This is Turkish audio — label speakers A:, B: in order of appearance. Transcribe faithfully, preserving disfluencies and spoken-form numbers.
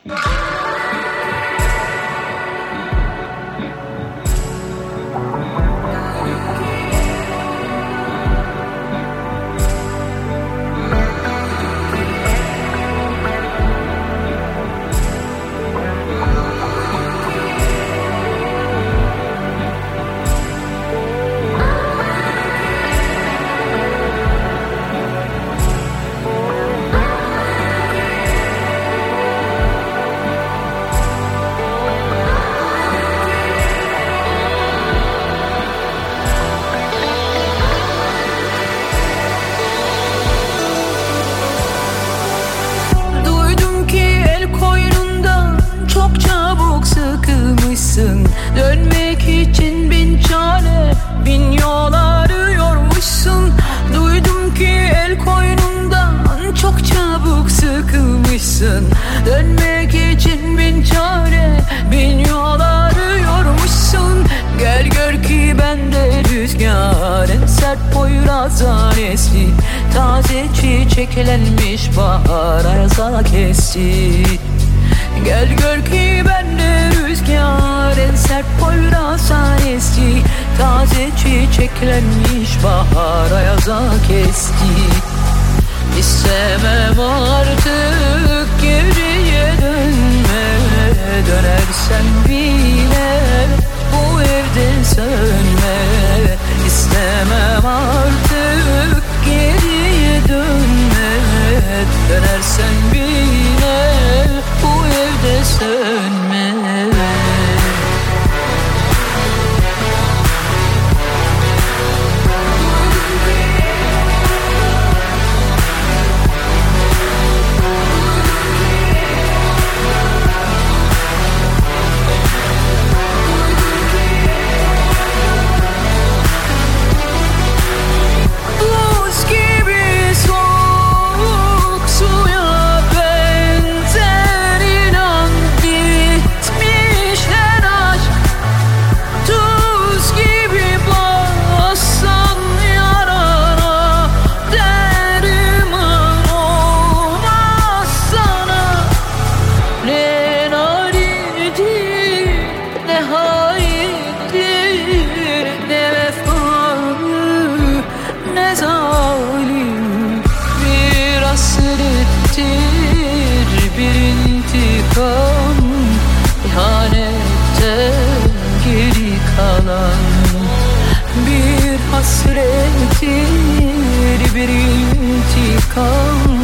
A: Dönmek için bin çare, bin yol arıyormuşsun. Duydum ki el koynundan çok çabuk sıkılmışsın. Dönmek için bin çare, bin yol arıyormuşsun. Gel gör ki bende rüzgar, en sert Poyraz'dan esti. Taze çiçeklenmiş bahar ayaza kesti. Gel gör ki bende rüzgar, en sert Poyraz'dan esti. Taze çiçeklenmiş bahar ayaza kesti. İstemem artık geriye dönme, dönersen bile bu evde sönme. İstemem artık geriye dönme, dönersen bile bu evde sönme. Bir intikam, ihanetten geri kalan. Bir hasrettir, bir intikam,